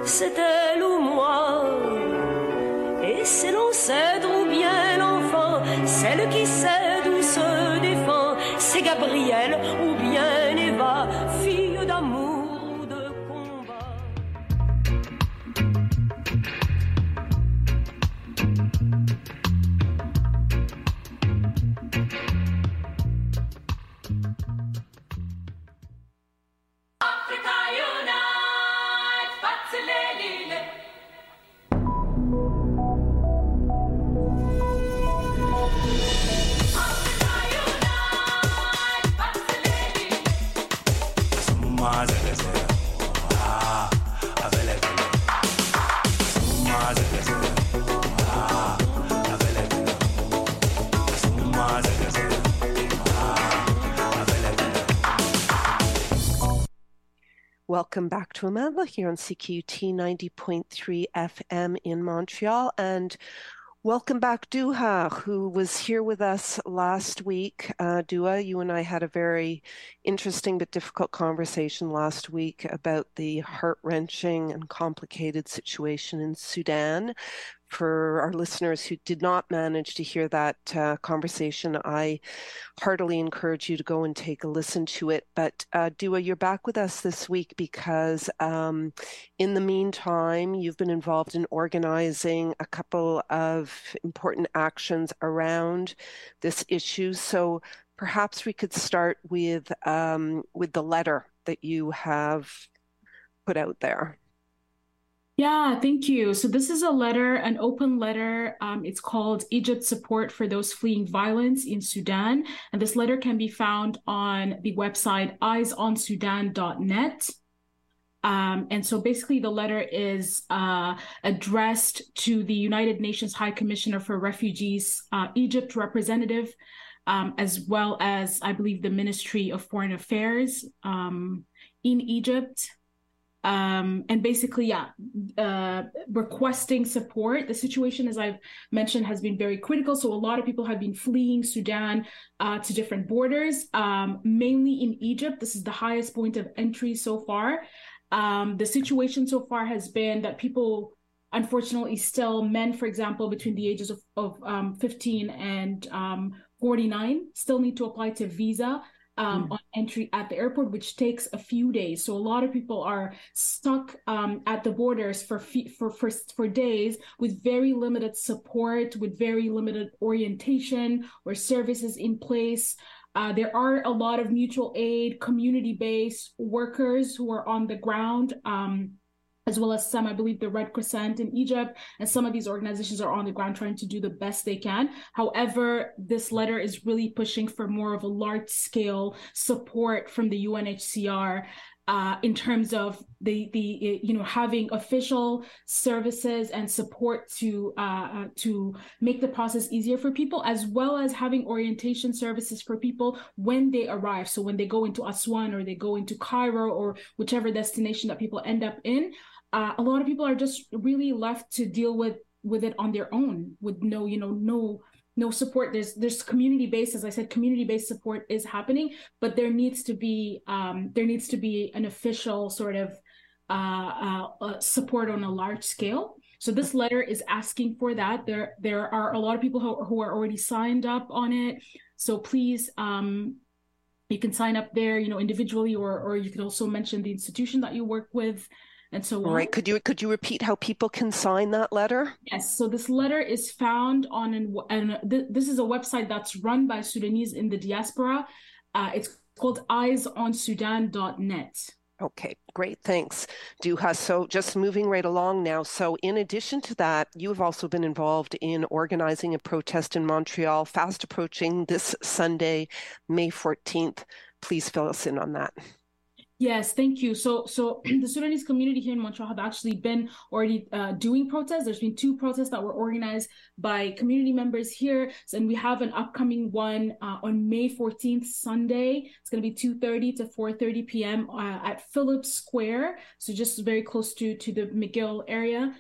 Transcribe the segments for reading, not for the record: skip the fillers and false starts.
c'est elle ou moi. Et c'est l'ancêtre ou bien l'enfant, celle qui cède ou se défend, c'est Gabrielle ou bien Eva, fille d'amour ou de combat. Africa unite, Fatsilelile. Welcome back to Amandla here on CQT 90.3 FM in Montreal, and welcome back Duha, who was here with us last week. Dua, you and I had a very interesting but difficult conversation last week about the heart-wrenching and complicated situation in Sudan. For our listeners who did not manage to hear that conversation, I heartily encourage you to go and take a listen to it. But Dua, you're back with us this week because in the meantime, you've been involved in organizing a couple of important actions around this issue. So perhaps we could start with the letter that you have put out there. Yeah, thank you. So this is a letter, an open letter. It's called Egypt Support for Those Fleeing Violence in Sudan. And this letter can be found on the website eyesonsudan.net. And so basically the letter is addressed to the United Nations High Commissioner for Refugees, Egypt representative, as well as, I believe, the Ministry of Foreign Affairs in Egypt. And basically, requesting support. The situation, as I've mentioned, has been very critical. So a lot of people have been fleeing Sudan to different borders, mainly in Egypt. This is the highest point of entry so far. The situation so far has been that people, unfortunately, still men, for example, between the ages of 15 and 49, still need to apply to visa on entry at the airport, which takes a few days. So a lot of people are stuck at the borders for days with very limited support, with very limited orientation or services in place. There are a lot of mutual aid, community-based workers who are on the ground, as well as some, I believe, the Red Crescent in Egypt, and some of these organizations are on the ground trying to do the best they can. However, this letter is really pushing for more of a large-scale support from the UNHCR in terms of the having official services and support to make the process easier for people, as well as having orientation services for people when they arrive. So when they go into Aswan or they go into Cairo or whichever destination that people end up in, a lot of people are just really left to deal with it on their own, with no support. There's community-based, as I said, community-based support is happening, but there needs to be an official sort of support on a large scale. So this letter is asking for that. There are a lot of people who are already signed up on it. So please, you can sign up there, individually, or you can also mention the institution that you work with, and so on. Right. Could you repeat how people can sign that letter? Yes. So this letter is found on this is a website that's run by Sudanese in the diaspora. It's called eyesonsudan.net. Okay, great. Thanks, Duha. So just moving right along now. So in addition to that, you have also been involved in organizing a protest in Montreal, fast approaching this Sunday, May 14th. Please fill us in on that. Yes, thank you. So the Sudanese community here in Montreal have actually been already doing protests. There's been 2 protests that were organized by community members here. And we have an upcoming one on May 14th, Sunday. It's going to be 2:30 to 4:30 p.m. At Phillips Square. So just very close to the McGill area.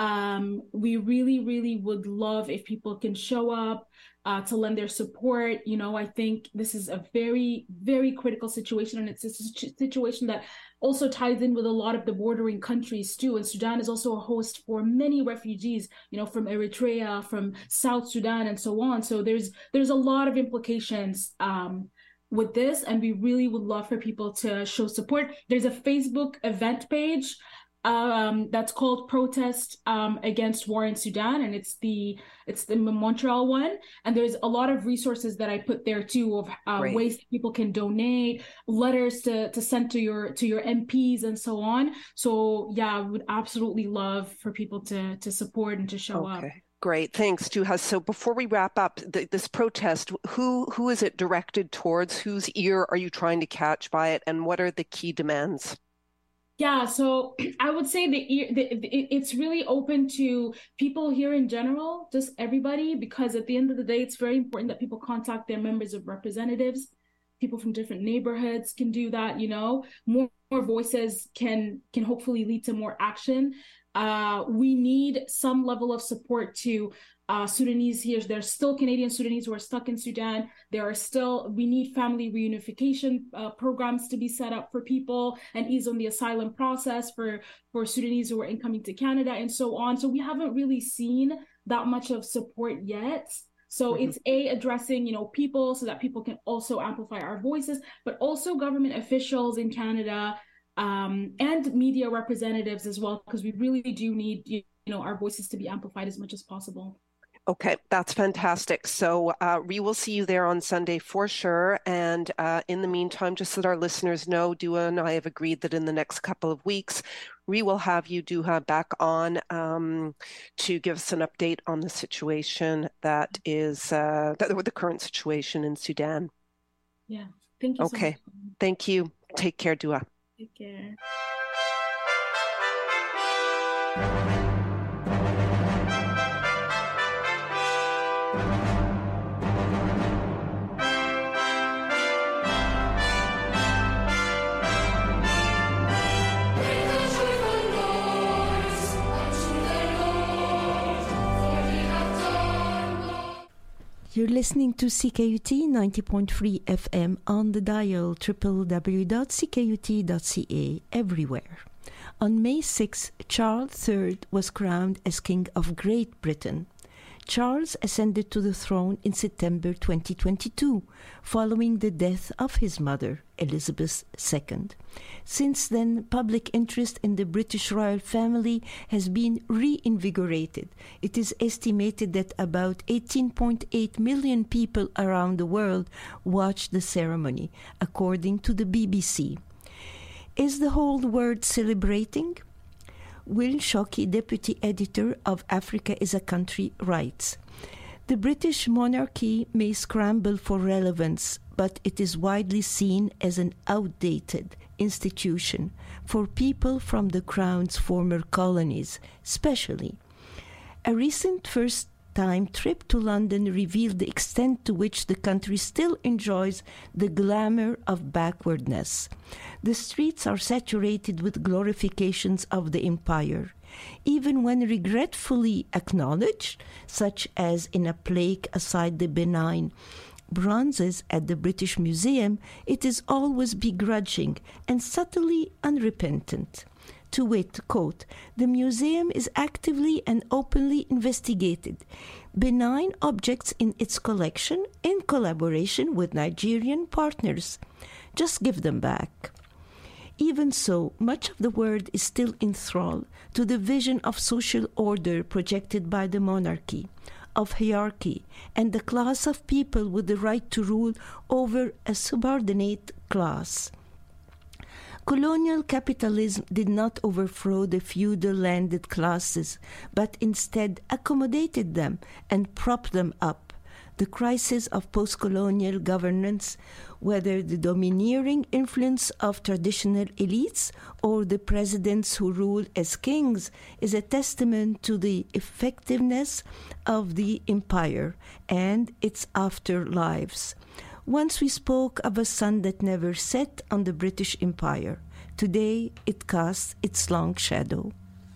We really, really would love if people can show up to lend their support. I think this is a very, very critical situation, and it's a situation that also ties in with a lot of the bordering countries too. And Sudan is also a host for many refugees, from Eritrea, from South Sudan, and so on. So there's a lot of implications with this, and we really would love for people to show support. There's a Facebook event page that's called Protest Against War in Sudan, and it's the Montreal one. And there's a lot of resources that I put there too of ways that people can donate, letters to send to your MPs, and so on. So yeah, I would absolutely love for people to support and to show up. Great, thanks, Duha. So before we wrap up this protest, who is it directed towards? Whose ear are you trying to catch by it, and what are the key demands? Yeah, so I would say it's really open to people here in general, just everybody, because at the end of the day, it's very important that people contact their members of representatives. People from different neighborhoods can do that, more voices can hopefully lead to more action. We need some level of support to Sudanese here. There's still Canadian Sudanese who are stuck in Sudan. We need family reunification programs to be set up for people and ease on the asylum process for Sudanese who are incoming to Canada, and so on. So we haven't really seen that much of support yet. So it's addressing, people so that people can also amplify our voices, but also government officials in Canada and media representatives as well, because we really do need, our voices to be amplified as much as possible. Okay, that's fantastic. So we will see you there on Sunday for sure. And in the meantime, just so that our listeners know, Duha and I have agreed that in the next couple of weeks, we will have you, Duha, back on to give us an update on the situation that is the current situation in Sudan. Yeah, thank you. Okay, so much. Thank you. Take care, Duha. Take care. You're listening to CKUT 90.3 FM on the dial www.ckut.ca everywhere. On May 6, Charles III was crowned as King of Great Britain. Charles ascended to the throne in September 2022, following the death of his mother, Elizabeth II. Since then, public interest in the British royal family has been reinvigorated. It is estimated that about 18.8 million people around the world watched the ceremony, according to the BBC. Is the whole world celebrating? Will Shockey, deputy editor of Africa is a Country, writes, "The British monarchy may scramble for relevance, but it is widely seen as an outdated institution for people from the Crown's former colonies, especially. A recent first-time trip to London revealed the extent to which the country still enjoys the glamour of backwardness. The streets are saturated with glorifications of the empire. Even when regretfully acknowledged, such as in a plaque aside the benign bronzes at the British Museum, it is always begrudging and subtly unrepentant. To wit, quote, the museum is actively and openly investigated. Benign objects in its collection in collaboration with Nigerian partners. Just give them back." Even so, much of the world is still enthralled to the vision of social order projected by the monarchy, of hierarchy, and the class of people with the right to rule over a subordinate class. Colonial capitalism did not overthrow the feudal landed classes, but instead accommodated them and propped them up. The crisis of post-colonial governance, whether the domineering influence of traditional elites or the presidents who rule as kings, is a testament to the effectiveness of the empire and its afterlives. Once we spoke of a sun that never set on the British Empire. Today it casts its long shadow.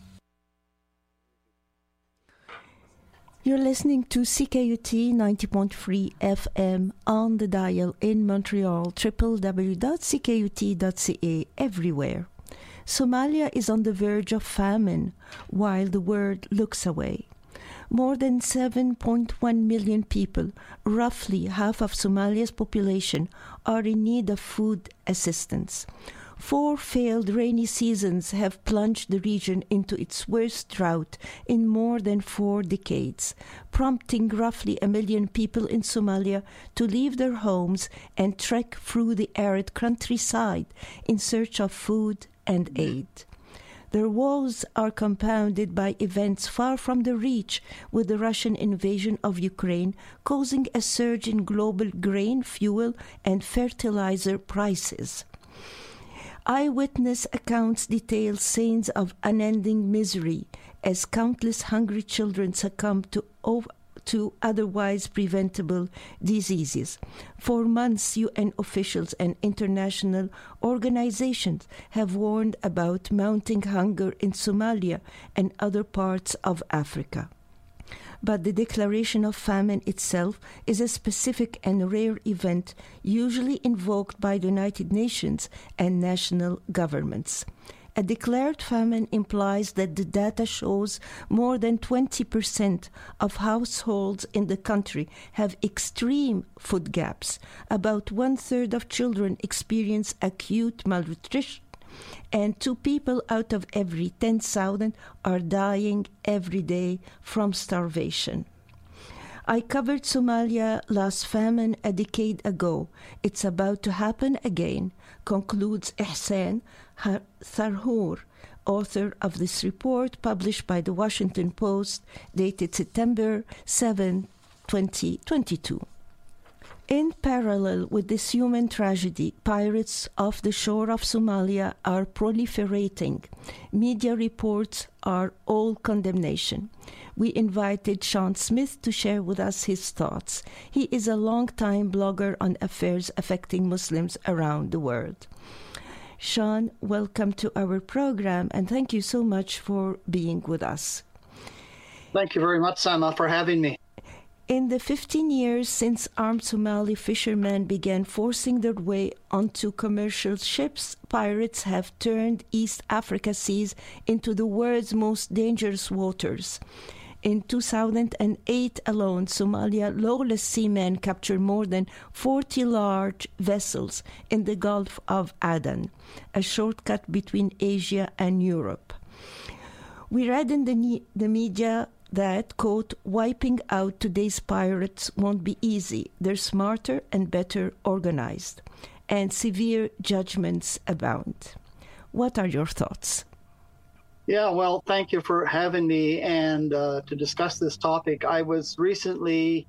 You're listening to CKUT 90.3 FM on the dial in Montreal, www.ckut.ca everywhere. Somalia is on the verge of famine while the world looks away. More than 7.1 million people, roughly half of Somalia's population, are in need of food assistance. 4 failed rainy seasons have plunged the region into its worst drought in more than 4 decades, prompting roughly 1 million people in Somalia to leave their homes and trek through the arid countryside in search of food and aid. Their woes are compounded by events far from their reach, with the Russian invasion of Ukraine causing a surge in global grain, fuel, and fertilizer prices. Eyewitness accounts detail scenes of unending misery as countless hungry children succumb to otherwise preventable diseases. For months, UN officials and international organizations have warned about mounting hunger in Somalia and other parts of Africa. But the declaration of famine itself is a specific and rare event usually invoked by the United Nations and national governments. A declared famine implies that the data shows more than 20% of households in the country have extreme food gaps. About 1/3 of children experience acute malnutrition, and 2 people out of every 10,000 are dying every day from starvation. I covered Somalia last famine a decade ago. It's about to happen again, concludes Ihsan Tharoor, author of this report published by the Washington Post, dated September 7, 2022. In parallel with this human tragedy, pirates off the shore of Somalia are proliferating. Media reports are all condemnation. We invited Sean Smith to share with us his thoughts. He is a long-time blogger on affairs affecting Muslims around the world. Sean, welcome to our program, and thank you so much for being with us. Thank you very much, Sama, for having me. In the 15 years since armed Somali fishermen began forcing their way onto commercial ships, pirates have turned East Africa seas into the world's most dangerous waters. In 2008 alone, Somalia lawless seamen captured more than 40 large vessels in the Gulf of Aden, a shortcut between Asia and Europe. We read in the media that, quote, wiping out today's pirates won't be easy. They're smarter and better organized, and severe judgments abound. What are your thoughts? Yeah, well, thank you for having me and to discuss this topic. I was recently,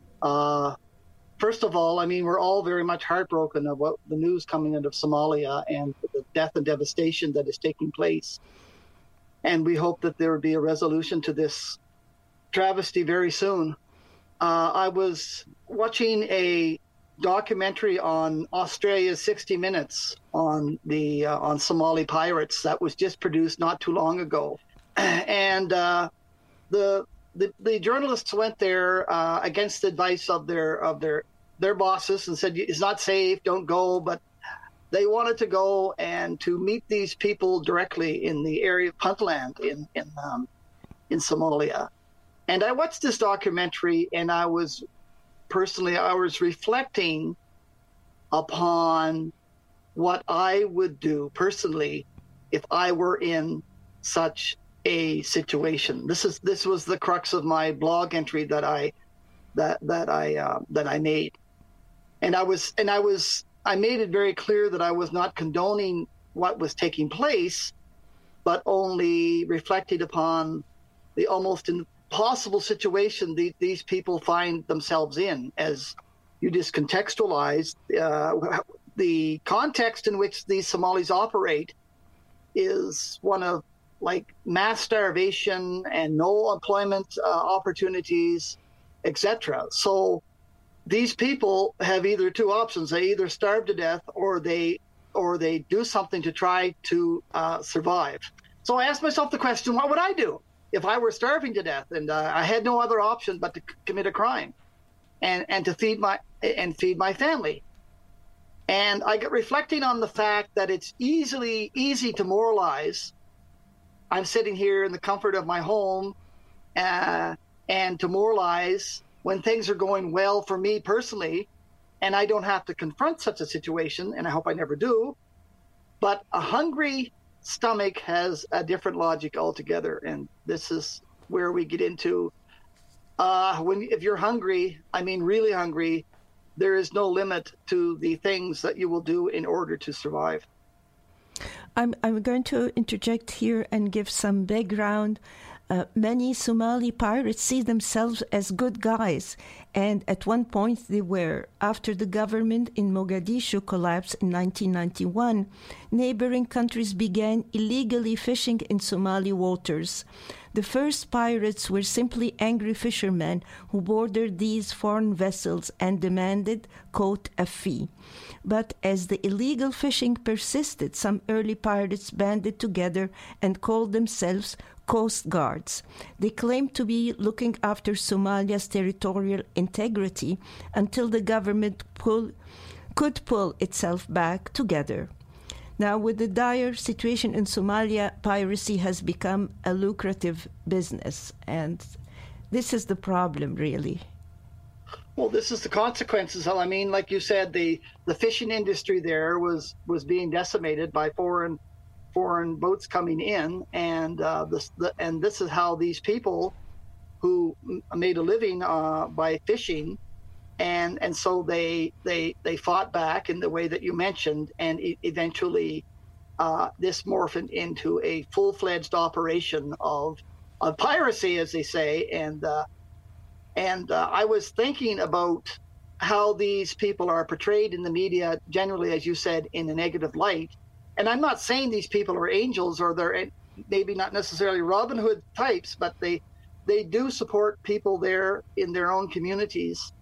first of all, I mean, we're all very much heartbroken of what the news coming out of Somalia and the death and devastation that is taking place. And we hope that there will be a resolution to this travesty very soon. I was watching a documentary on Australia's 60 Minutes on the on Somali pirates that was just produced not too long ago, and the journalists went there against the advice of their bosses and said it's not safe, don't go, but they wanted to go and to meet these people directly in the area of Puntland in Somalia. And I watched this documentary, and I was reflecting upon what I would do personally if I were in such a situation. This was the crux of my blog entry that I made, and I made it very clear that I was not condoning what was taking place, but only reflected upon the almost impossible situation these people find themselves in. As you just contextualized, the context in which these Somalis operate is one of like mass starvation and no employment opportunities, etc. So these people have either 2 options: they either starve to death or they do something to try to survive. So I asked myself the question: what would I do if I were starving to death and I had no other option but to commit a crime and to feed my family? And I get reflecting on the fact that it's easy to moralize. I'm sitting here in the comfort of my home and to moralize when things are going well for me personally, and I don't have to confront such a situation, and I hope I never do. But a hungry stomach has a different logic altogether, and this is where we get into if you're hungry, I mean really hungry, there is no limit to the things that you will do in order to survive. I'm going to interject here and give some background. Many Somali pirates see themselves as good guys, and at one point they were. After the government in Mogadishu collapsed in 1991, neighboring countries began illegally fishing in Somali waters. The first pirates were simply angry fishermen who boarded these foreign vessels and demanded, quote, a fee. But as the illegal fishing persisted, some early pirates banded together and called themselves Coast Guards. They claimed to be looking after Somalia's territorial integrity until the government could pull itself back together. Now, with the dire situation in Somalia, piracy has become a lucrative business, and this is the problem, really. Well, this is the consequences. I mean, like you said, the fishing industry there was being decimated by foreign boats coming in, and this is how these people who made a living by fishing, and so they fought back in the way that you mentioned, and eventually this morphed into a full-fledged operation of piracy, as they say, and I was thinking about how these people are portrayed in the media, generally, as you said, in a negative light. And I'm not saying these people are angels, or they're maybe not necessarily Robin Hood types, but they do support people there in their own communities.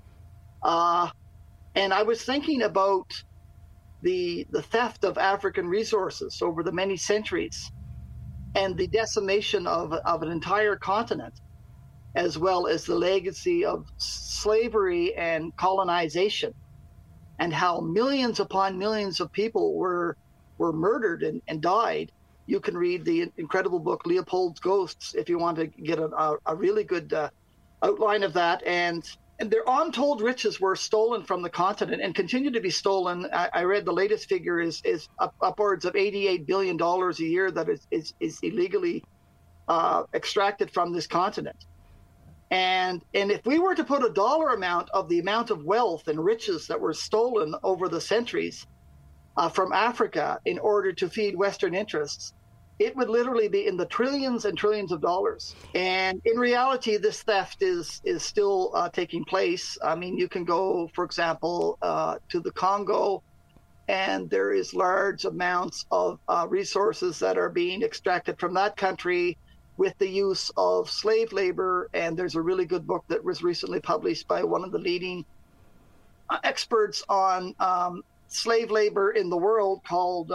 And I was thinking about the theft of African resources over the many centuries, and the decimation of an entire continent, as well as the legacy of slavery and colonization, and how millions upon millions of people were murdered and died. You can read the incredible book Leopold's Ghosts if you want to get a really good outline of that. And their untold riches were stolen from the continent and continue to be stolen. I read the latest figure is upwards of $88 billion a year that is illegally extracted from this continent. And if we were to put a dollar amount of the amount of wealth and riches that were stolen over the centuries from Africa in order to feed Western interests, it would literally be in the trillions and trillions of dollars. And in reality, this theft is still taking place. I mean, you can go, for example, to the Congo, and there is large amounts of resources that are being extracted from that country with the use of slave labor. And there's a really good book that was recently published by one of the leading experts on slave labor in the world called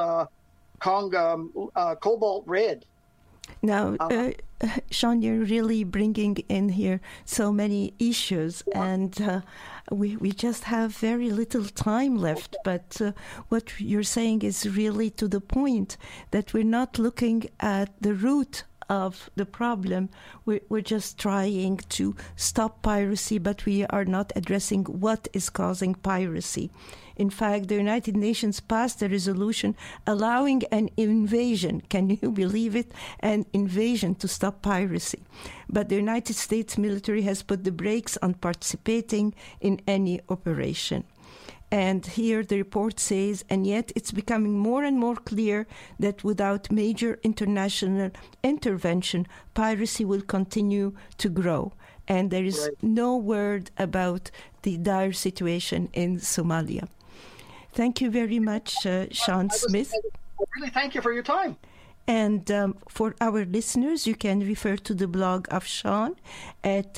Congo Cobalt Red. Now, Sean, you're really bringing in here so many issues, and we just have very little time left. But what you're saying is really to the point, that we're not looking at the root of the problem. We're just trying to stop piracy, but we are not addressing what is causing piracy. In fact, the United Nations passed a resolution allowing an invasion, can you believe it, an invasion to stop piracy. But the United States military has put the brakes on participating in any operation. And here the report says, and yet it's becoming more and more clear that without major international intervention, piracy will continue to grow. And there is no word about the dire situation in Somalia. Thank you very much, Sean Smith. I really thank you for your time. And for our listeners, you can refer to the blog of Sean at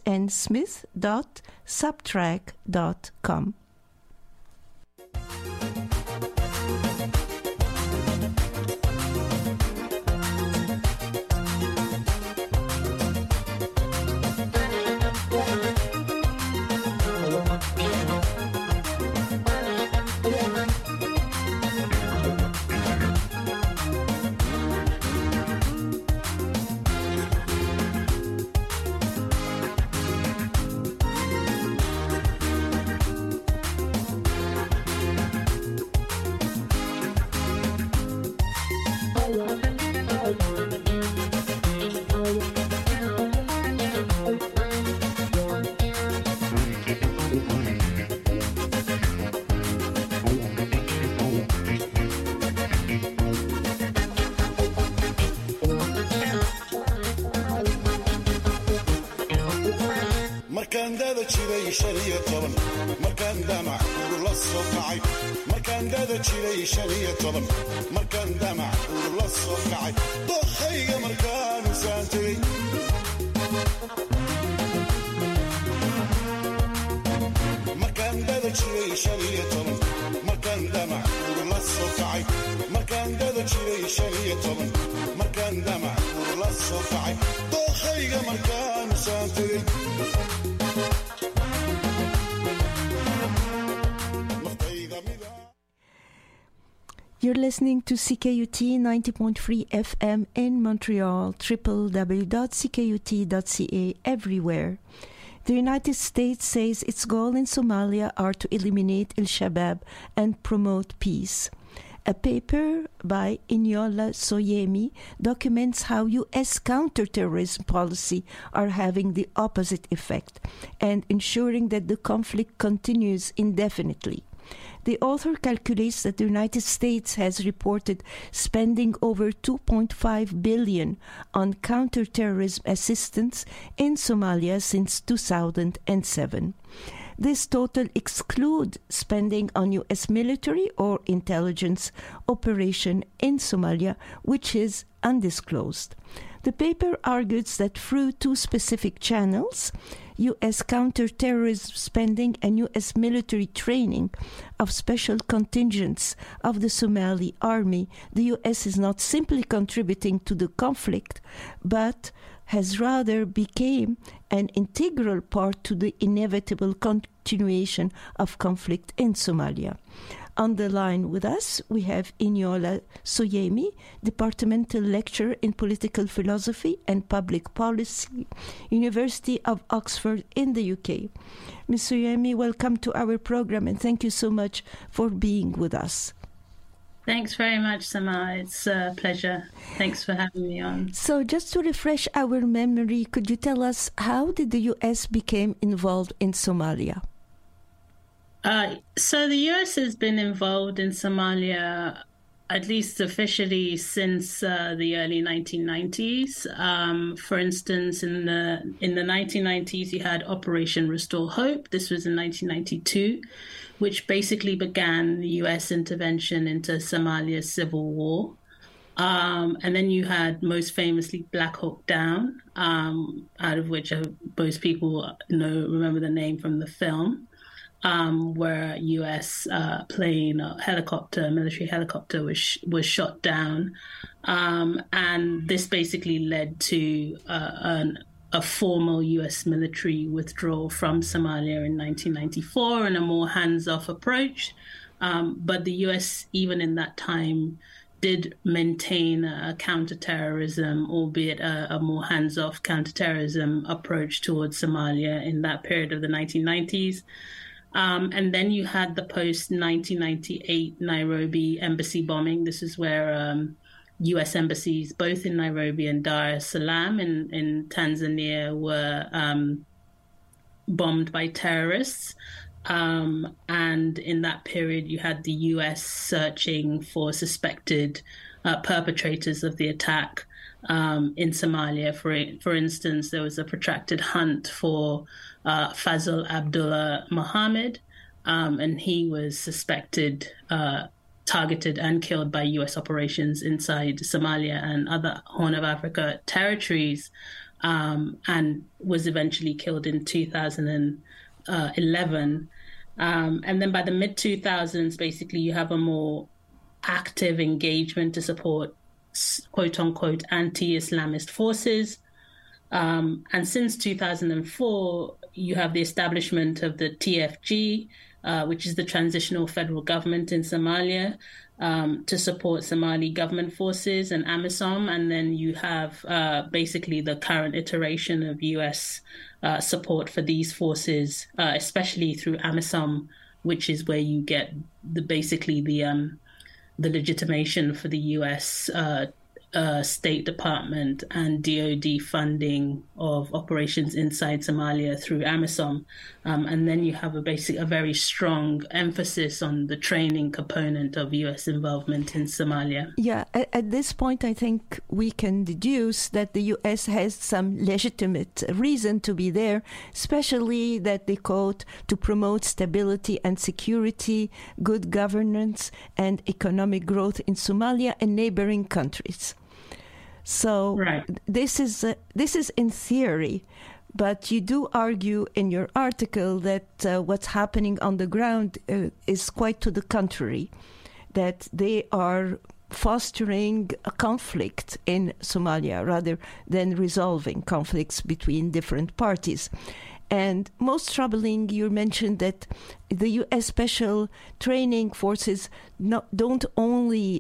snsmith.subtrack.com. jiray 15 markaan damac la soo kacay markaan dada jiray 15 markaan damac la soo kacay dokhayga markaan saantay markaan dada jiray 15 markaan damac la soo kacay markaan dada jiray 15 markaan damac la soo kacay dokhayga markaan saantay You're listening to CKUT 90.3 FM in Montreal, www.ckut.ca everywhere. The United States says its goal in Somalia are to eliminate al-Shabaab and promote peace. A paper by Inyola Soyemi documents how U.S. counterterrorism policy are having the opposite effect and ensuring that the conflict continues indefinitely. The author calculates that the United States has reported spending over $2.5 billion on counterterrorism assistance in Somalia since 2007. This total excludes spending on U.S. military or intelligence operation in Somalia, which is undisclosed. The paper argues that through two specific channels, U.S. counterterrorism spending and U.S. military training of special contingents of the Somali army, the U.S. is not simply contributing to the conflict, but has rather become an integral part to the inevitable continuation of conflict in Somalia. On the line with us, we have Inyola Soyemi, Departmental Lecturer in Political Philosophy and Public Policy, University of Oxford in the UK. Ms. Soyemi, welcome to our program and thank you so much for being with us. Thanks very much, Sama. It's a pleasure. Thanks for having me on. So just to refresh our memory, could you tell us how did the U.S. become involved in Somalia? So the U.S. has been involved in Somalia, at least officially, since the early 1990s. For instance, in the 1990s, you had Operation Restore Hope. This was in 1992, which basically began the U.S. intervention into Somalia's civil war. And then you had, most famously, Black Hawk Down, out of which most people remember the name from the film. Where a U.S. plane, military helicopter was shot down. And this basically led to a formal U.S. military withdrawal from Somalia in 1994 and a more hands-off approach. But the U.S., even in that time, did maintain a counterterrorism, albeit a more hands-off counterterrorism approach towards Somalia in that period of the 1990s. And then you had the post-1998 Nairobi embassy bombing. This is where U.S. embassies, both in Nairobi and Dar es Salaam in Tanzania, were bombed by terrorists. And in that period, you had the U.S. searching for suspected perpetrators of the attack in Somalia. For instance, there was a protracted hunt for Fazl Abdullah Mohammed, and he was suspected, targeted and killed by U.S. operations inside Somalia and other Horn of Africa territories, and was eventually killed in 2011. And then by the mid-2000s, basically, you have a more active engagement to support quote-unquote anti-Islamist forces. And since 2004, you have the establishment of the TFG, which is the Transitional Federal Government in Somalia, to support Somali government forces and AMISOM. And then you have basically the current iteration of U.S. Support for these forces, especially through AMISOM, which is where you get the legitimation for the U.S. State Department and DoD funding of operations inside Somalia through AMISOM. And then you have a very strong emphasis on the training component of U.S. involvement in Somalia. Yeah, at this point, I think we can deduce that the U.S. has some legitimate reason to be there, especially that they quote, to promote stability and security, good governance, and economic growth in Somalia and neighboring countries. So right. This is in theory, but you do argue in your article that what's happening on the ground is quite to the contrary, that they are fostering a conflict in Somalia rather than resolving conflicts between different parties. And most troubling, you mentioned that the U.S. Special Training Forces don't only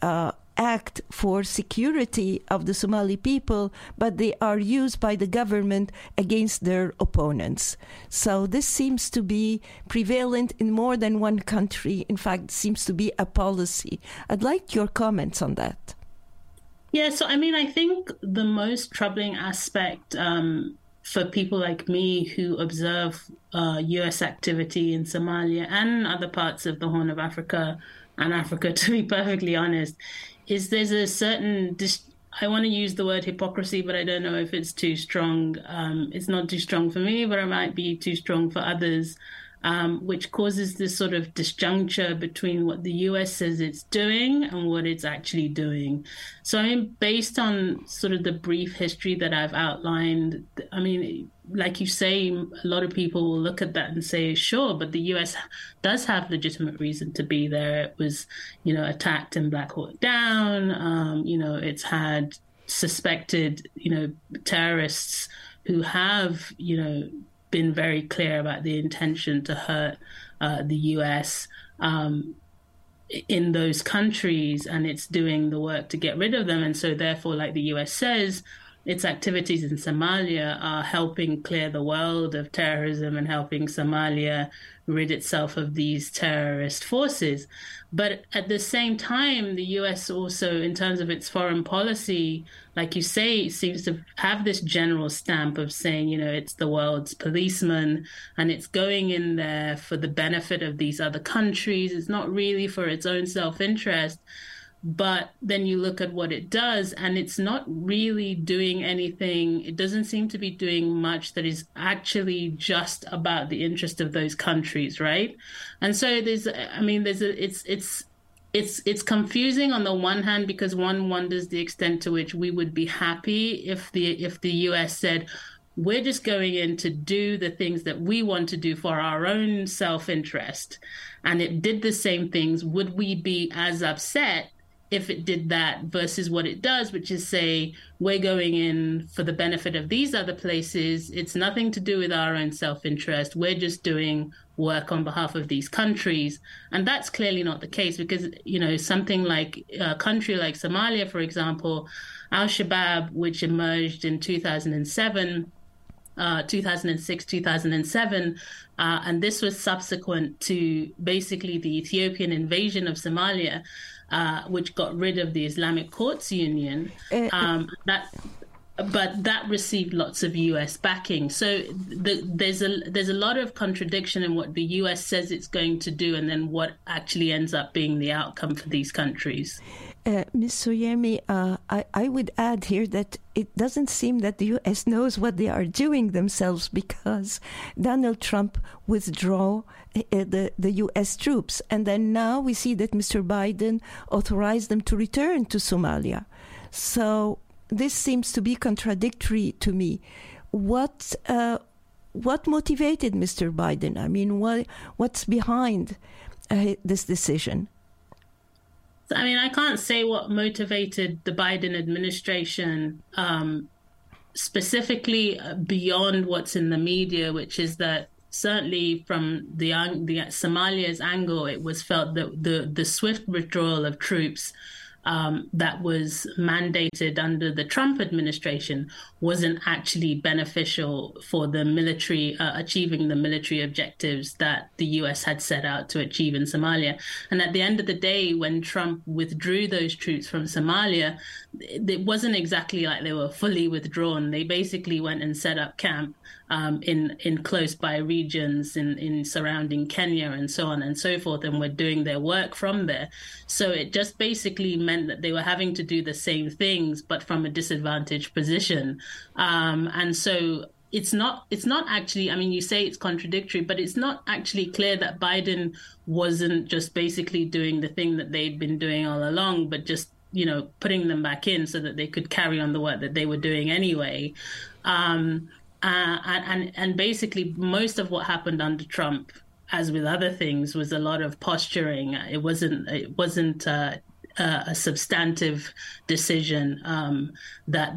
act for security of the Somali people, but they are used by the government against their opponents. So this seems to be prevalent in more than one country. In fact, seems to be a policy. I'd like your comments on that. Yeah, so I mean, I think the most troubling aspect for people like me who observe U.S. activity in Somalia and other parts of the Horn of Africa and Africa, to be perfectly honest, is there's a certain, I want to use the word hypocrisy, but I don't know if it's too strong. It's not too strong for me, but it might be too strong for others, which causes this sort of disjuncture between what the US says it's doing and what it's actually doing. So, I mean, based on sort of the brief history that I've outlined, I mean, like you say, a lot of people will look at that and say, sure, but the US does have legitimate reason to be there. It was, attacked in Black Hawk Down. It's had suspected, terrorists who have, been very clear about the intention to hurt the US in those countries, and it's doing the work to get rid of them. And so therefore, like the US says, its activities in Somalia are helping clear the world of terrorism and helping Somalia rid itself of these terrorist forces. But at the same time, the US also, in terms of its foreign policy, like you say, seems to have this general stamp of saying, it's the world's policeman and it's going in there for the benefit of these other countries. It's not really for its own self-interest. But then you look at what it does, and it's not really doing anything. It doesn't seem to be doing much that is actually just about the interest of those countries, right? And so it's confusing on the one hand, because one wonders the extent to which we would be happy if the US said, we're just going in to do the things that we want to do for our own self-interest, and it did the same things. Would we be as upset if it did that versus what it does, which is say, we're going in for the benefit of these other places. It's nothing to do with our own self-interest. We're just doing work on behalf of these countries. And that's clearly not the case because, something like a country like Somalia, for example, Al-Shabaab, which emerged in 2007, 2006, 2007, and this was subsequent to basically the Ethiopian invasion of Somalia, which got rid of the Islamic Courts Union. But that received lots of U.S. backing. So there's a lot of contradiction in what the U.S. says it's going to do and then what actually ends up being the outcome for these countries. Ms. Soyemi, I would add here that it doesn't seem that the U.S. knows what they are doing themselves, because Donald Trump withdrew the U.S. troops. And then now we see that Mr. Biden authorized them to return to Somalia. So this seems to be contradictory to me. What motivated Mr. Biden? I mean, what's behind this decision? I mean, I can't say what motivated the Biden administration specifically beyond what's in the media, which is that certainly from the Somalia's angle, it was felt that the swift withdrawal of troops that was mandated under the Trump administration wasn't actually beneficial for the military, achieving the military objectives that the US had set out to achieve in Somalia. And at the end of the day, when Trump withdrew those troops from Somalia, it wasn't exactly like they were fully withdrawn. They basically went and set up camp in close by regions in surrounding Kenya and so on and so forth, and were doing their work from there. So it just basically meant that they were having to do the same things, but from a disadvantaged position. And so it's not actually, I mean, you say it's contradictory, but it's not actually clear that Biden wasn't just basically doing the thing that they'd been doing all along, but just, you know, putting them back in so that they could carry on the work that they were doing anyway. And basically most of what happened under Trump, as with other things, was a lot of posturing. It wasn't a substantive decision that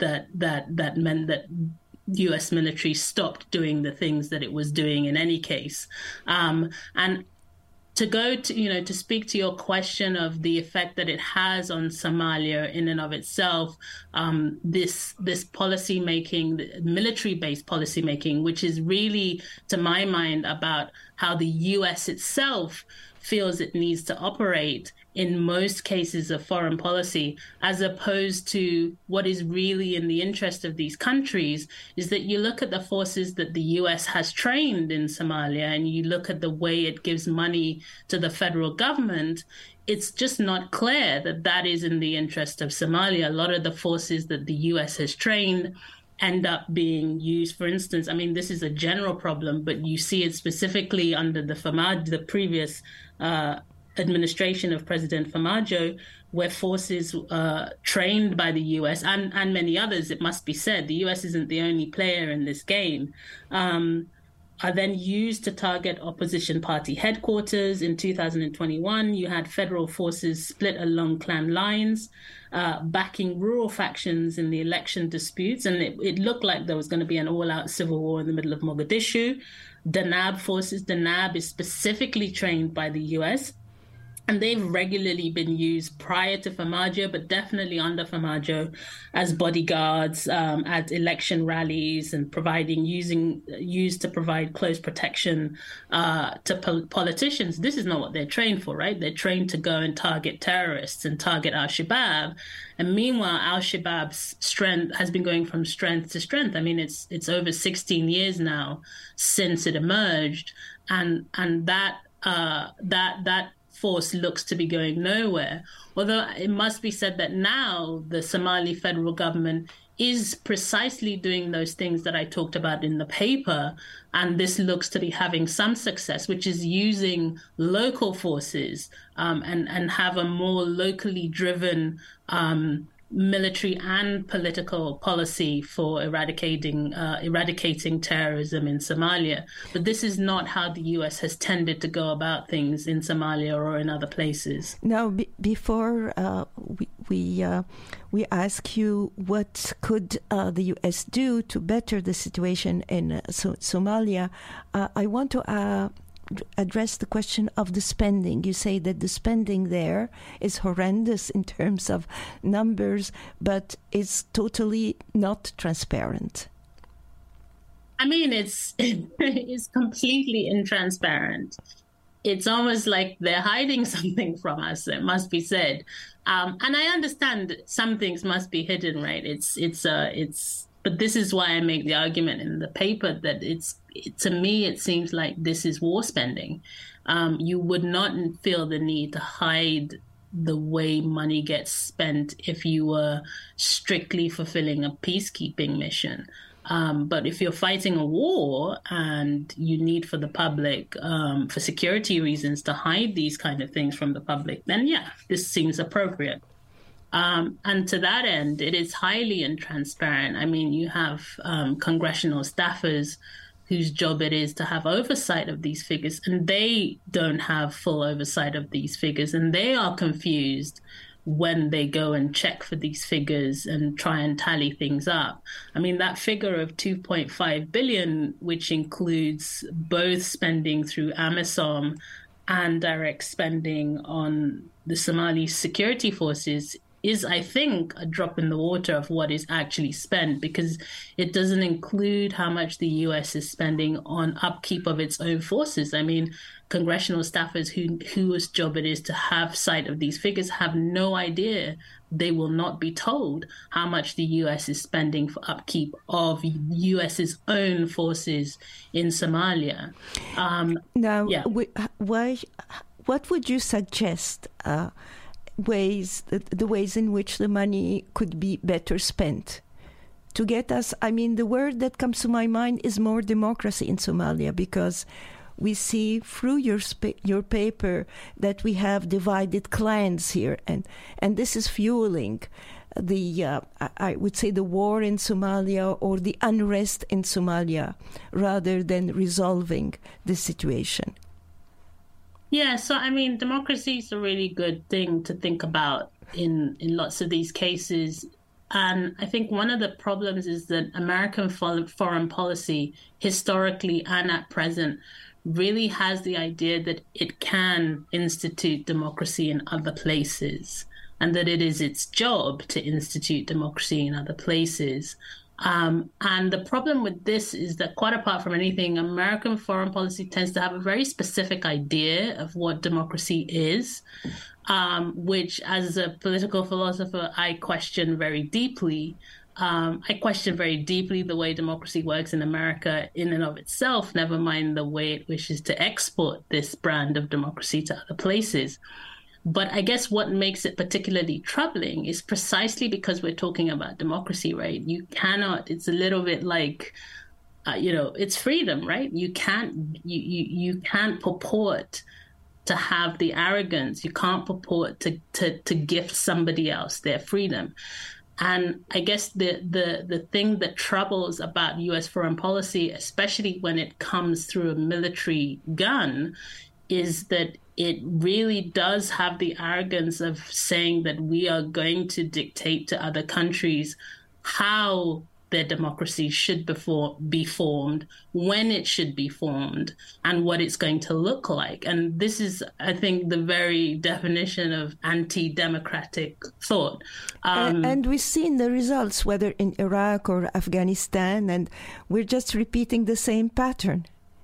meant that U.S. military stopped doing the things that it was doing in any case. And to go to, you know, to speak to your question of the effect that it has on Somalia in and of itself, this policy making, military-based policy making, which is really, to my mind, about how the U.S. itself feels it needs to operate in most cases of foreign policy, as opposed to what is really in the interest of these countries, is that you look at the forces that the US has trained in Somalia and you look at the way it gives money to the federal government, it's just not clear that that is in the interest of Somalia. A lot of the forces that the US has trained end up being used, for instance, I mean, this is a general problem, but you see it specifically under the previous administration of President Farmajo, where forces trained by the US and many others, it must be said, the US isn't the only player in this game, are then used to target opposition party headquarters. In 2021, you had federal forces split along clan lines, backing rural factions in the election disputes. And it looked like there was going to be an all-out civil war in the middle of Mogadishu. Danab forces, Danab is specifically trained by the US. And they've regularly been used prior to Farmajo, but definitely under Farmajo, as bodyguards at election rallies and used to provide close protection to politicians. This is not what they're trained for, right? They're trained to go and target terrorists and target al-Shabaab. And meanwhile, al-Shabaab's strength has been going from strength to strength. I mean, it's over 16 years now since it emerged, and that force looks to be going nowhere. Although it must be said that now the Somali federal government is precisely doing those things that I talked about in the paper, and this looks to be having some success, which is using local forces and have a more locally driven military and political policy for eradicating terrorism in Somalia. But this is not how the US has tended to go about things in Somalia or in other places. Now, before we ask you what could the US do to better the situation in Somalia, I want to address the question of the spending. You say that the spending there is horrendous in terms of numbers, but it's totally not transparent. I mean, it's completely intransparent. It's almost like they're hiding something from us, it must be said. And I understand some things must be hidden, right? But this is why I make the argument in the paper that to me, it seems like this is war spending. You would not feel the need to hide the way money gets spent if you were strictly fulfilling a peacekeeping mission. But if you're fighting a war and you need for the public, for security reasons, to hide these kind of things from the public, then yeah, this seems appropriate. And to that end, it is highly intransparent. I mean, you have congressional staffers whose job it is to have oversight of these figures, and they don't have full oversight of these figures, and they are confused when they go and check for these figures and try and tally things up. I mean, that figure of 2.5 billion, which includes both spending through AMISOM and direct spending on the Somali security forces is, I think, a drop in the water of what is actually spent, because it doesn't include how much the US is spending on upkeep of its own forces. I mean, congressional staffers whose job it is to have sight of these figures have no idea. They will not be told how much the US is spending for upkeep of US's own forces in Somalia. Now, yeah. What would you suggest the ways in which the money could be better spent to get us? I mean, the word that comes to my mind is more democracy in Somalia, because we see through your paper that we have divided clans here, and this is fueling the I would say the war in Somalia, or the unrest in Somalia, rather than resolving the situation. Yeah, so I mean, democracy is a really good thing to think about in lots of these cases. And I think one of the problems is that American foreign policy, historically and at present, really has the idea that it can institute democracy in other places, and that it is its job to institute democracy in other places. And the problem with this is that, quite apart from anything, American foreign policy tends to have a very specific idea of what democracy is, which, as a political philosopher, I question very deeply. I question very deeply the way democracy works in America in and of itself, never mind the way it wishes to export this brand of democracy to other places. But I guess what makes it particularly troubling is precisely because we're talking about democracy, right? You cannot, it's a little bit like, it's freedom, right? You can't purport to have the arrogance. You can't purport to gift somebody else their freedom. And I guess the thing that troubles about U.S. foreign policy, especially when it comes through a military gun, is that it really does have the arrogance of saying that we are going to dictate to other countries how their democracy should be formed, when it should be formed, and what it's going to look like. And this is, I think, the very definition of anti-democratic thought. And we've seen the results, whether in Iraq or Afghanistan, and we're just repeating the same pattern.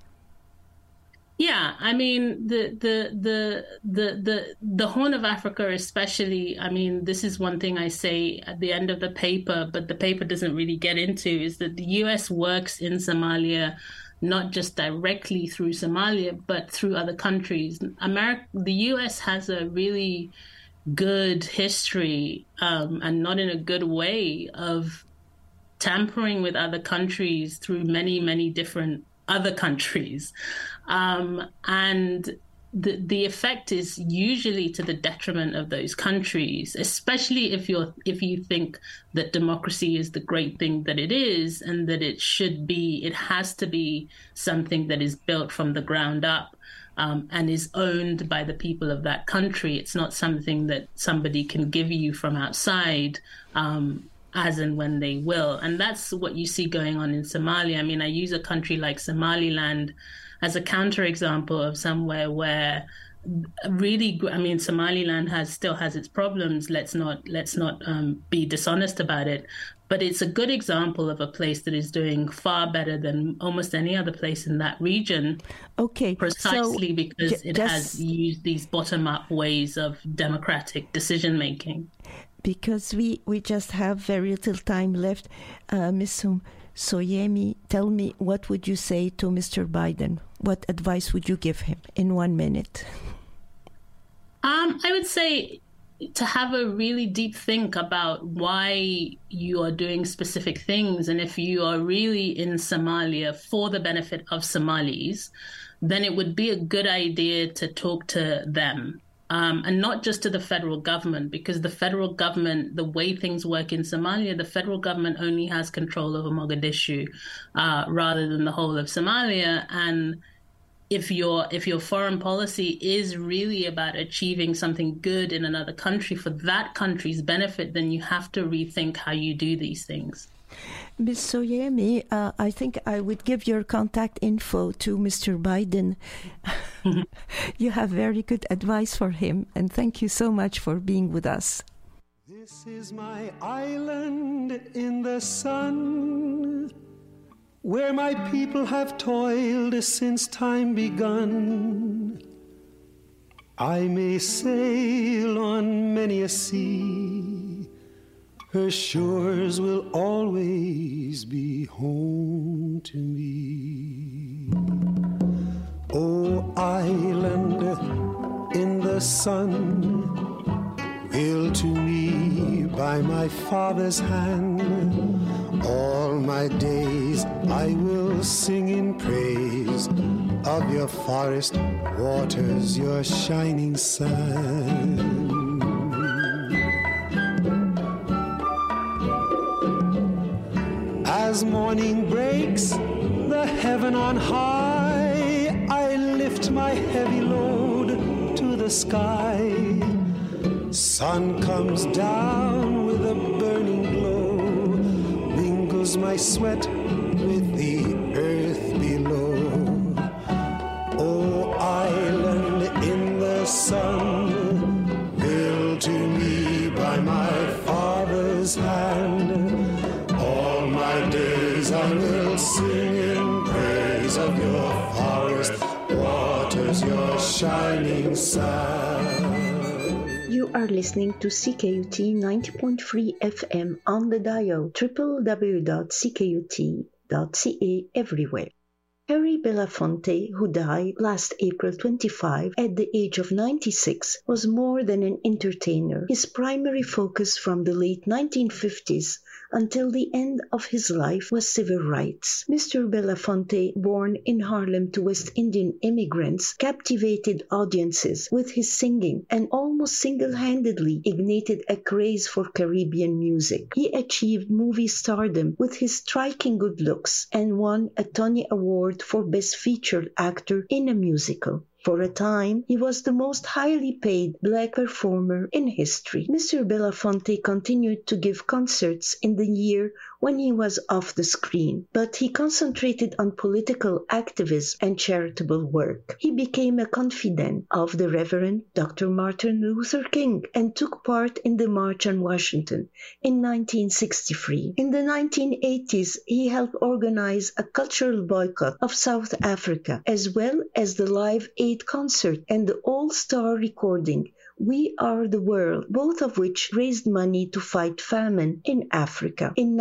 Yeah, I mean, the Horn of Africa especially, I mean, this is one thing I say at the end of the paper, but the paper doesn't really get into, is that the U.S. works in Somalia not just directly through Somalia, but through other countries. The U.S. has a really good history, and not in a good way, of tampering with other countries through many, many different other countries. And the effect is usually to the detriment of those countries, especially if you think that democracy is the great thing that it is, and that it has to be something that is built from the ground up, and is owned by the people of that country. It's not something that somebody can give you from outside, as and when they will. And that's what you see going on in Somalia. I mean, I use a country like Somaliland as a counterexample of somewhere where really, I mean, Somaliland still has its problems. Let's not be dishonest about it. But it's a good example of a place that is doing far better than almost any other place in that region. Okay. Precisely because it has used these bottom-up ways of democratic decision-making. Because we just have very little time left. Ms. Soyemi, tell me, what would you say to Mr. Biden? What advice would you give him in 1 minute? I would say to have a really deep think about why you are doing specific things. And if you are really in Somalia for the benefit of Somalis, then it would be a good idea to talk to them. And not just to the federal government, because the federal government, the way things work in Somalia, the federal government only has control over Mogadishu rather than the whole of Somalia. And if your foreign policy is really about achieving something good in another country for that country's benefit, then you have to rethink how you do these things. Ms. Soyemi, I think I would give your contact info to Mr. Biden. You have very good advice for him, and thank you so much for being with us. This is my island in the sun, where my people have toiled since time begun. I may sail on many a sea, her shores will always be home to me. Oh, island in the sun, built to me by my father's hand, all my days I will sing in praise of your forest waters, your shining sun. As morning breaks the heaven on high, I lift my heavy load to the sky. Sun comes down with a burning glow, mingles my sweat with the earth below. Oh, island in the sun, built to me by my father's hand, all my days I will sing in praise of your forest waters, your shining sun. You are listening to CKUT 90.3 FM on the dial www.ckut.ca everywhere. Harry Belafonte, who died last April 25 at the age of 96, was more than an entertainer. His primary focus from the late 1950s until the end of his life was civil rights. Mr. Belafonte, born in Harlem to West Indian immigrants, captivated audiences with his singing and almost single-handedly ignited a craze for Caribbean music. He achieved movie stardom with his striking good looks and won a Tony Award for Best Featured Actor in a Musical. For a time, he was the most highly paid black performer in history. Mr. Belafonte continued to give concerts in the year when he was off the screen, but he concentrated on political activism and charitable work. He became a confidant of the Reverend Dr. Martin Luther King and took part in the March on Washington in 1963. In the 1980s, he helped organize a cultural boycott of South Africa, as well as the Live Aid concert and the all-star recording We Are the World, both of which raised money to fight famine in Africa. In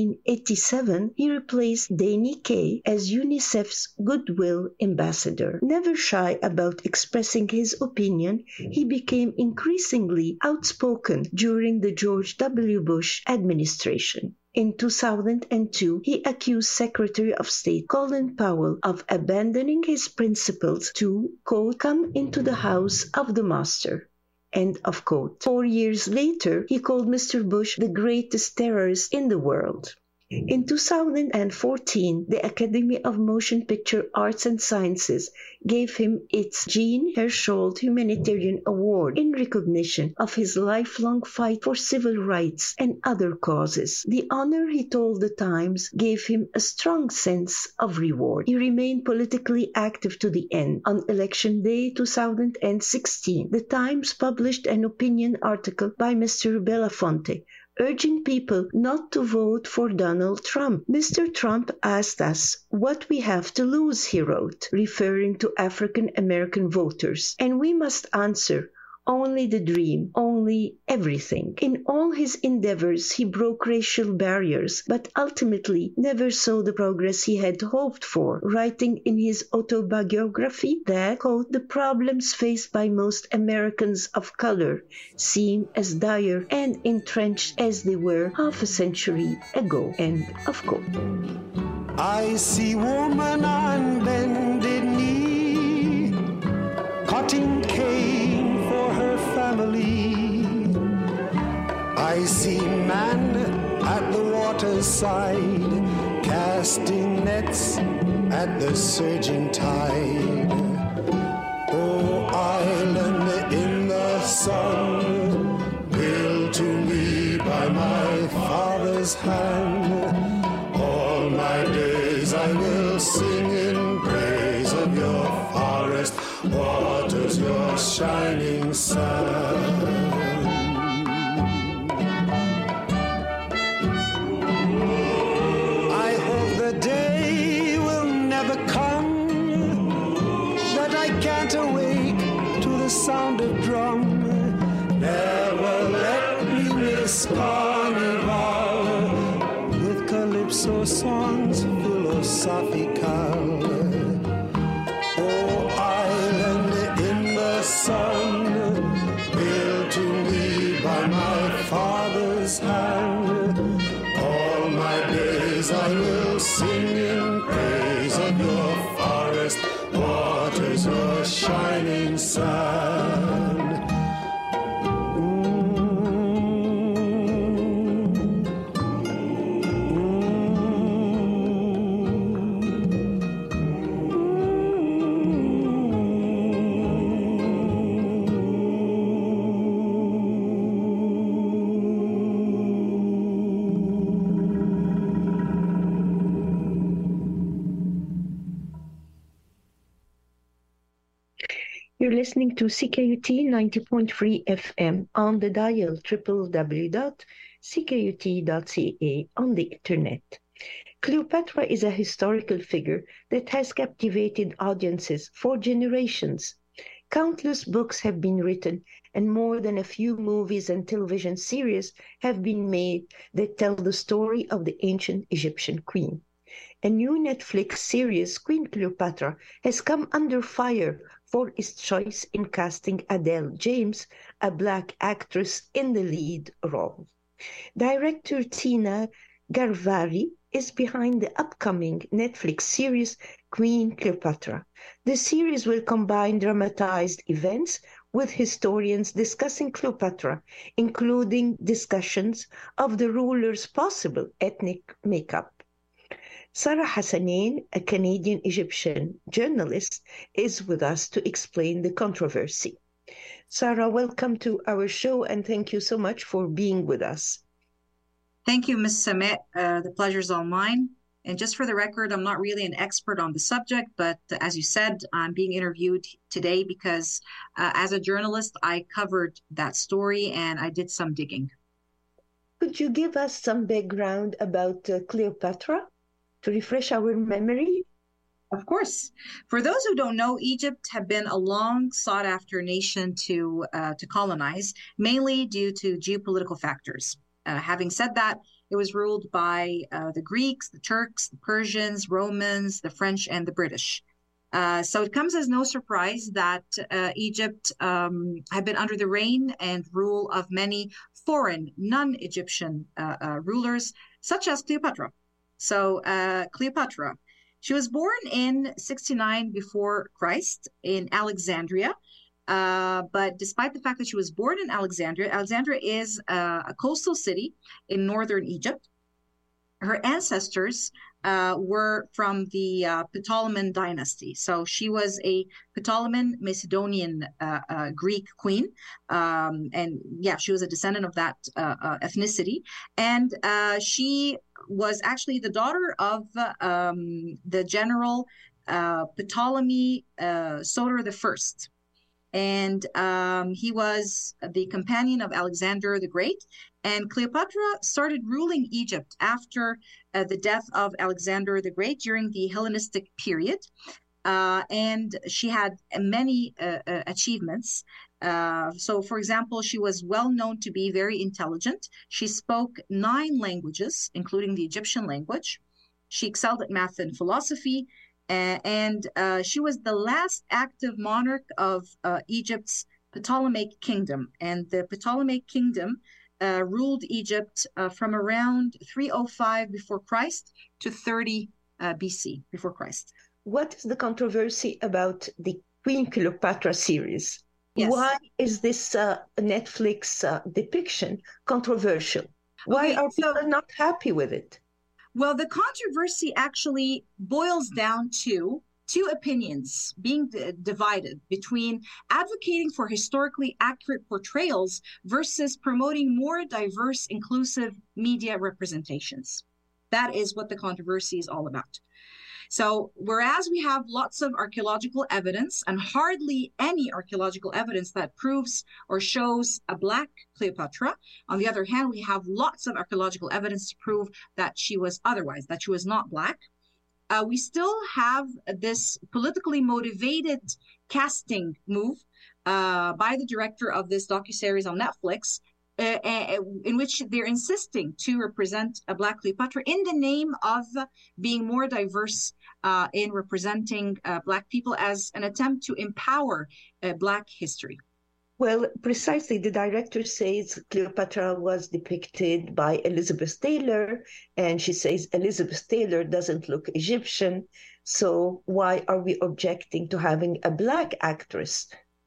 1987, he replaced Danny Kaye as UNICEF's Goodwill Ambassador. Never shy about expressing his opinion, he became increasingly outspoken during the George W. Bush administration. In 2002, he accused Secretary of State Colin Powell of abandoning his principles to, quote, come into the house of the master. End of quote. 4 years later, he called Mr. Bush the greatest terrorist in the world. In 2014, the Academy of Motion Picture Arts and Sciences gave him its Jean Hersholt Humanitarian Award in recognition of his lifelong fight for civil rights and other causes. The honor, he told The Times, gave him a strong sense of reward. He remained politically active to the end. On Election Day 2016, The Times published an opinion article by Mr. Belafonte, urging people not to vote for Donald Trump. Mr. Trump asked us what we have to lose, he wrote, referring to African American voters. And we must answer, only the dream, only everything. In all his endeavors, he broke racial barriers, but ultimately never saw the progress he had hoped for, writing in his autobiography that, quote, the problems faced by most Americans of color seem as dire and entrenched as they were half a century ago, end of quote. I see woman on bended knee, cutting cane for her family. I see man at the water's side, casting nets at the surging tide. Oh, island in the sun, built to me by my father's hand. All my days I will sing in praise of your forest waters, your shining sun. I hope the day will never come that I can't awake to the sound of drum. Never let me miss carnival with calypso songs philosophical. Oh, island in the sun, built to me by my father's hand. All my days I will sing in praise of your forest waters, your shining sun. You're listening to CKUT 90.3 FM on the dial www.ckut.ca on the internet. Cleopatra is a historical figure that has captivated audiences for generations. Countless books have been written and more than a few movies and television series have been made that tell the story of the ancient Egyptian queen. A new Netflix series, Queen Cleopatra, has come under fire for its choice in casting Adele James, a Black actress, in the lead role. Director Tina Garvari is behind the upcoming Netflix series Queen Cleopatra. The series will combine dramatized events with historians discussing Cleopatra, including discussions of the ruler's possible ethnic makeup. Sarah Hassanein, a Canadian Egyptian journalist, is with us to explain the controversy. Sarah, welcome to our show and thank you so much for being with us. Thank you, Ms. Samet. The pleasure's all mine. And just for the record, I'm not really an expert on the subject, but as you said, I'm being interviewed today because as a journalist, I covered that story and I did some digging. Could you give us some background about Cleopatra to refresh our memory? Of course. For those who don't know, Egypt had been a long sought-after nation to colonize, mainly due to geopolitical factors. Having said that, it was ruled by the Greeks, the Turks, the Persians, Romans, the French, and the British. So it comes as no surprise that Egypt had been under the reign and rule of many foreign, non-Egyptian rulers, such as Cleopatra. So Cleopatra, she was born in 69 before Christ in Alexandria. But despite the fact that she was born in Alexandria, Alexandria is a coastal city in northern Egypt. Her ancestors were from the Ptolemaic dynasty. So she was a Ptolemaic Macedonian Greek queen. And yeah, she was a descendant of that ethnicity. And she was actually the daughter of the general Ptolemy Soter I. And he was the companion of Alexander the Great. And Cleopatra started ruling Egypt after the death of Alexander the Great during the Hellenistic period. And she had many achievements. So, for example, she was well known to be very intelligent. She spoke 9 languages, including the Egyptian language. She excelled at math and philosophy. And she was the last active monarch of Egypt's Ptolemaic kingdom. And the Ptolemaic kingdom ruled Egypt from around 305 before Christ to 30 BC before Christ. What is the controversy about the Queen Cleopatra series? Yes. Why is this Netflix depiction controversial? Why are people not happy with it? Well, the controversy actually boils down to two opinions being divided between advocating for historically accurate portrayals versus promoting more diverse, inclusive media representations. That is what the controversy is all about. So whereas we have lots of archaeological evidence and hardly any archaeological evidence that proves or shows a Black Cleopatra, on the other hand, we have lots of archaeological evidence to prove that she was otherwise, that she was not Black. We still have this politically motivated casting move by the director of this docuseries on Netflix, in which they're insisting to represent a Black Cleopatra in the name of being more diverse in representing Black people as an attempt to empower Black history. Well, precisely, the director says Cleopatra was depicted by Elizabeth Taylor, and she says Elizabeth Taylor doesn't look Egyptian, so why are we objecting to having a Black actress?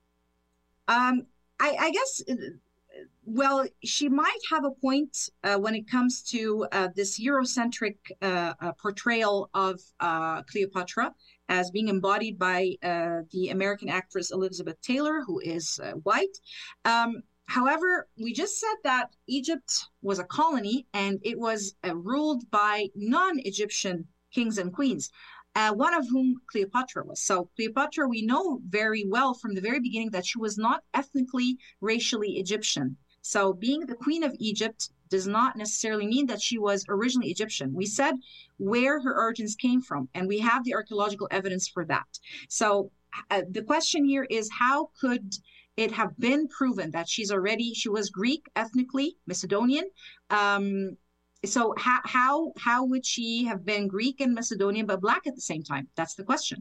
I guess, well, she might have a point when it comes to this Eurocentric portrayal of Cleopatra as being embodied by the American actress Elizabeth Taylor, who is white. However, we just said that Egypt was a colony and it was ruled by non-Egyptian kings and queens, one of whom Cleopatra was. So Cleopatra, we know very well from the very beginning that she was not ethnically, racially Egyptian. So being the queen of Egypt does not necessarily mean that she was originally Egyptian. We said where her origins came from, and we have the archaeological evidence for that. So the question here is, how could it have been proven that she was Greek ethnically, Macedonian? So how would she have been Greek and Macedonian but Black at the same time? That's the question.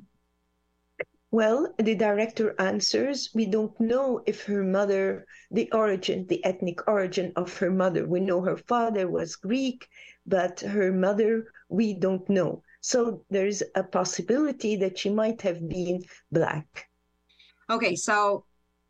Well, the director answers, we don't know if her mother, the ethnic origin of her mother. We know her father was Greek, but her mother, we don't know. So there's a possibility that she might have been Black. Okay, so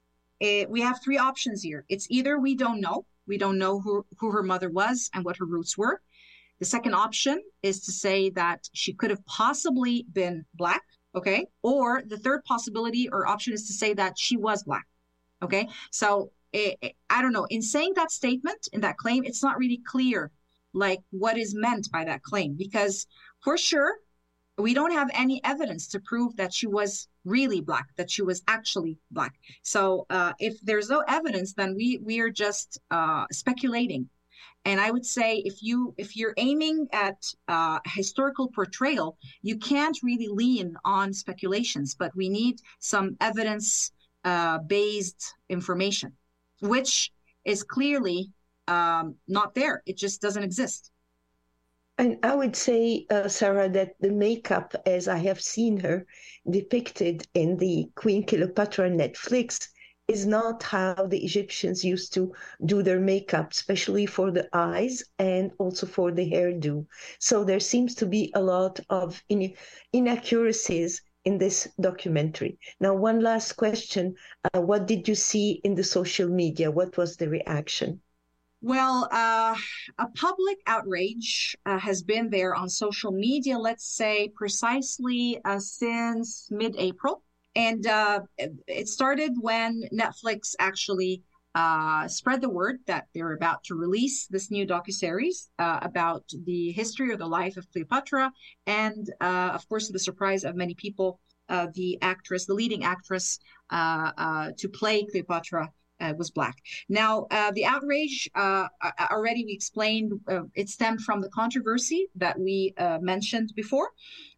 we have three options here. It's either we don't know who her mother was and what her roots were. The second option is to say that she could have possibly been Black. Okay. Or the third possibility or option is to say that she was Black. Okay. So I don't know. In saying that statement, in that claim, it's not really clear like what is meant by that claim, because for sure, we don't have any evidence to prove that she was really Black, that she was actually Black. So if there's no evidence, then we are just speculating. And I would say if you're aiming at historical portrayal, you can't really lean on speculations, but we need some evidence-based information, which is clearly not there. It just doesn't exist. And I would say, Sarah, that the makeup, as I have seen her depicted in the Queen Cleopatra Netflix, is not how the Egyptians used to do their makeup, especially for the eyes and also for the hairdo. So there seems to be a lot of inaccuracies in this documentary. Now, one last question. What did you see in the social media? What was the reaction? Well, a public outrage has been there on social media, let's say precisely since mid-April. And it started when Netflix actually spread the word that they're about to release this new docuseries about the history or the life of Cleopatra. And of course, to the surprise of many people, the leading actress to play Cleopatra was Black. Now, the outrage, already we explained, it stemmed from the controversy that we mentioned before.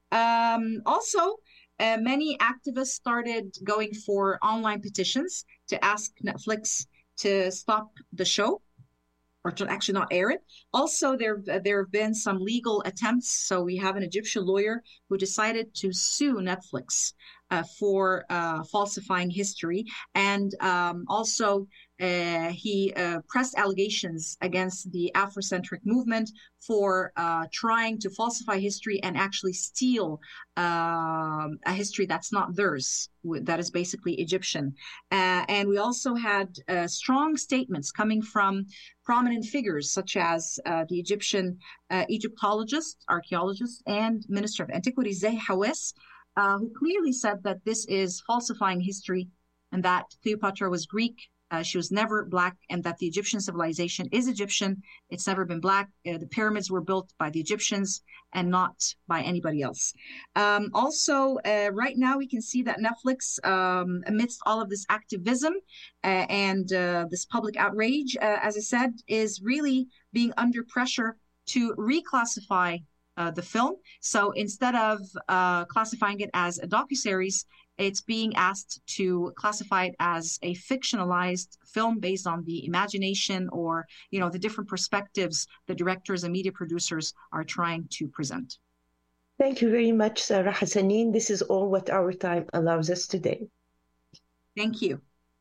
Also, many activists started going for online petitions to ask Netflix to stop the show or to actually not air it. Also, there have been some legal attempts. So we have an Egyptian lawyer who decided to sue Netflix for falsifying history. And also he pressed allegations against the Afrocentric movement for trying to falsify history and actually steal a history that's not theirs, that is basically Egyptian. And we also had strong statements coming from prominent figures such as the Egyptian Egyptologist, archaeologist, and Minister of Antiquities, Zahi Hawass, who clearly said that this is falsifying history and that Cleopatra was Greek. She was never Black, and that the Egyptian civilization is Egyptian. It's never been Black. The pyramids were built by the Egyptians and not by anybody else. Also, right now we can see that Netflix, amidst all of this activism and this public outrage, as I said, is really being under pressure to reclassify the film. So instead of classifying it as a docuseries, it's being asked to classify it as a fictionalized film based on the imagination or, the different perspectives the directors and media producers are trying to present. Thank you very much, Sarah Hassanin. This is all what our time allows us today. Thank you.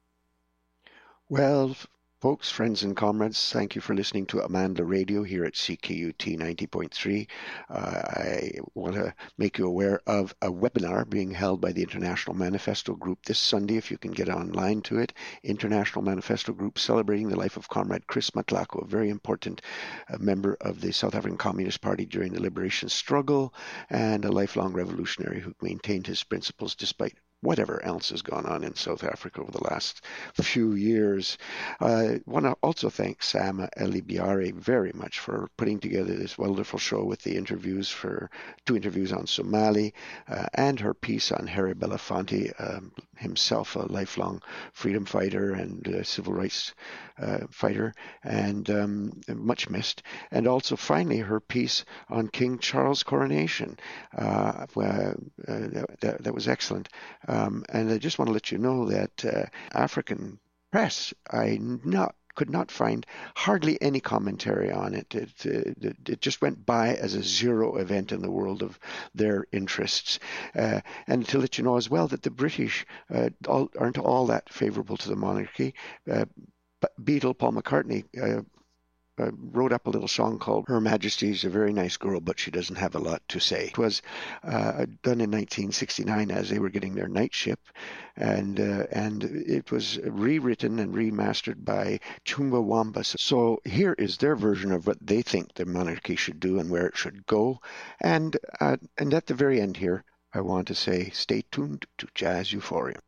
Well, folks, friends and comrades, thank you for listening to Amandla Radio here at CKUT 90.3. I want to make you aware of a webinar being held by the International Manifesto Group this Sunday, if you can get online to it. International Manifesto Group celebrating the life of Comrade Chris Matlako, a very important member of the South African Communist Party during the liberation struggle and a lifelong revolutionary who maintained his principles despite whatever else has gone on in South Africa over the last few years. I want to also thank Sam Elibiare very much for putting together this wonderful show with the interviews, for 2 interviews on Somali and her piece on Harry Belafonte, himself a lifelong freedom fighter and civil rights fighter, and much missed. And also finally her piece on King Charles' coronation. That was excellent. And I just want to let you know that African press, could not find hardly any commentary on it. It just went by as a zero event in the world of their interests. And to let you know as well that the British aren't all that favorable to the monarchy. Beatle, Paul McCartney, wrote up a little song called Her Majesty's a Very Nice Girl, but She Doesn't Have a Lot to Say. It was done in 1969 as they were getting their night ship, and it was rewritten and remastered by Chumbawamba. So here is their version of what they think the monarchy should do and where it should go. And at the very end here, I want to say, stay tuned to Jazz Euphoria.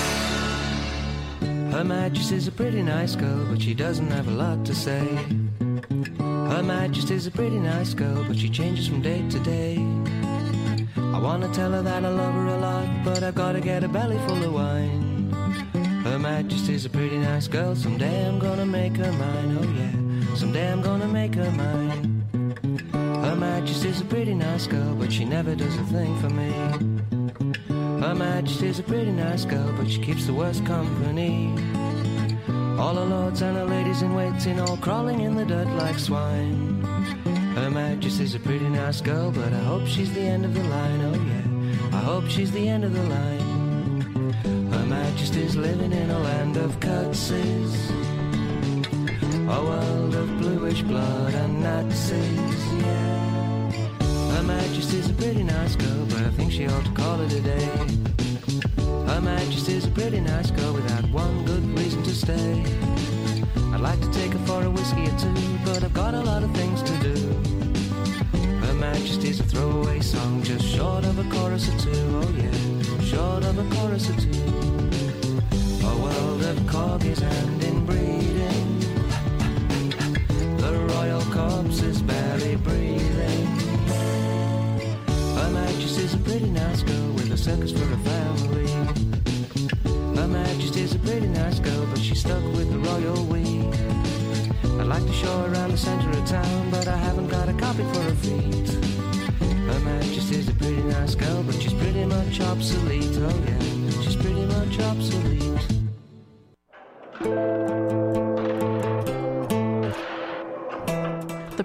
Her Majesty's a pretty nice girl, but she doesn't have a lot to say. Her Majesty's a pretty nice girl, but she changes from day to day. I want to tell her that I love her a lot, but I've got to get a belly full of wine. Her Majesty's a pretty nice girl, someday I'm gonna make her mine, oh yeah, someday I'm gonna make her mine. Her Majesty's a pretty nice girl, but she never does a thing for me. Her Majesty's a pretty nice girl, but she keeps the worst company. All her lords and her ladies in waiting, all crawling in the dirt like swine. Her Majesty's a pretty nice girl, but I hope she's the end of the line, oh yeah, I hope she's the end of the line. Her Majesty's living in a land of curtsies, a world of bluish blood and Nazis, yeah. Her Majesty's a pretty nice girl, but I think she ought to call it a day. Her Majesty's a pretty nice girl without one good reason to stay. I'd like to take her for a whiskey or 2, but I've got a lot of things to do. Her Majesty's a throwaway song, just short of a chorus or 2, oh yeah, short of a chorus or 2. A world of corgis and inbreeding, the royal corpse is barely breathing. Her Majesty's a pretty nice girl with a circus for a family. Her Majesty's a pretty nice girl, but she's stuck with the royal we. I'd like to show her around the center of town, but I haven't got a copy for her feet. Her Majesty's a pretty nice girl, but she's pretty much obsolete, oh yeah, she's pretty much obsolete. The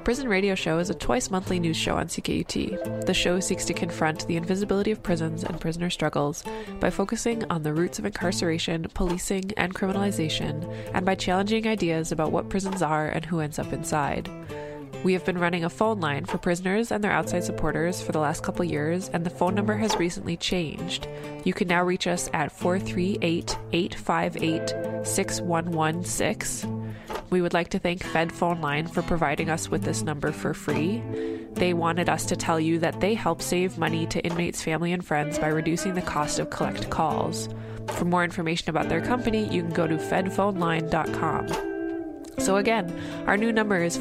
Prison Radio Show is a twice-monthly news show on CKUT. The show seeks to confront the invisibility of prisons and prisoner struggles by focusing on the roots of incarceration, policing, and criminalization, and by challenging ideas about what prisons are and who ends up inside. We have been running a phone line for prisoners and their outside supporters for the last couple years, and the phone number has recently changed. You can now reach us at 438-858-6116. We would like to thank Fed Phone Line for providing us with this number for free. They wanted us to tell you that they help save money to inmates' family and friends by reducing the cost of collect calls. For more information about their company, you can go to fedphoneline.com. So again, our new number is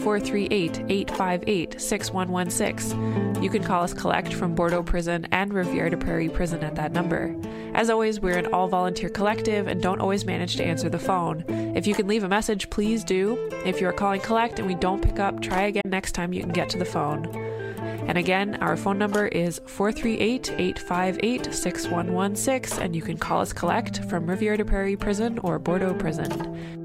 438-858-6116. You can call us Collect from Bordeaux Prison and Rivière de Prairie Prison at that number. As always, we're an all-volunteer collective and don't always manage to answer the phone. If you can leave a message, please do. If you are calling Collect and we don't pick up, try again next time you can get to the phone. And again, our phone number is 438-858-6116, and you can call us Collect from Rivière de Prairie Prison or Bordeaux Prison.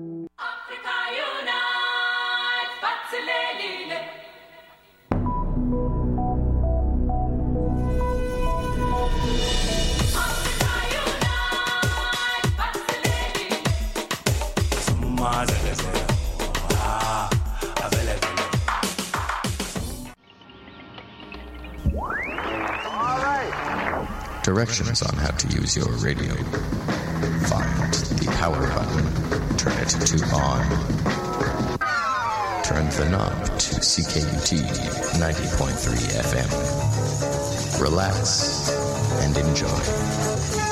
Directions on how to use your radio. Find the power button. Turn it to on. Turn the knob to CKUT 90.3 FM. Relax and enjoy.